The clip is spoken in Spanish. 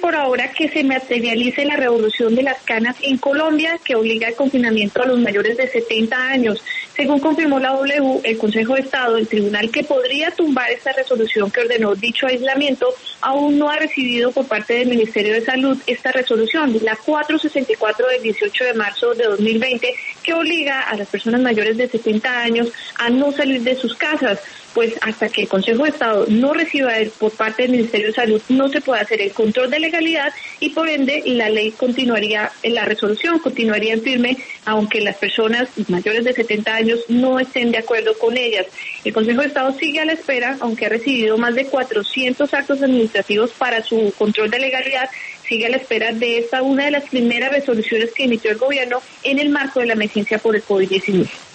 por ahora que se materialice la revolución de las canas en Colombia, que obliga al confinamiento a los mayores de 70 años. Según confirmó la W, el Consejo de Estado, el tribunal que podría tumbar esta resolución que ordenó dicho aislamiento, aún no ha recibido por parte del Ministerio de Salud esta resolución, la 464 del 18 de marzo de 2020, que obliga a las personas mayores de 70 años a no salir de sus casas. Pues hasta que el Consejo de Estado no reciba por parte del Ministerio de Salud, no se puede hacer el control de legalidad y por ende la ley continuaría, la resolución continuaría en firme, aunque las personas mayores de 70 años no estén de acuerdo con ellas. El Consejo de Estado sigue a la espera, aunque ha recibido más de 400 actos administrativos para su control de legalidad, sigue a la espera de esta una de las primeras resoluciones que emitió el gobierno en el marco de la emergencia por el COVID-19.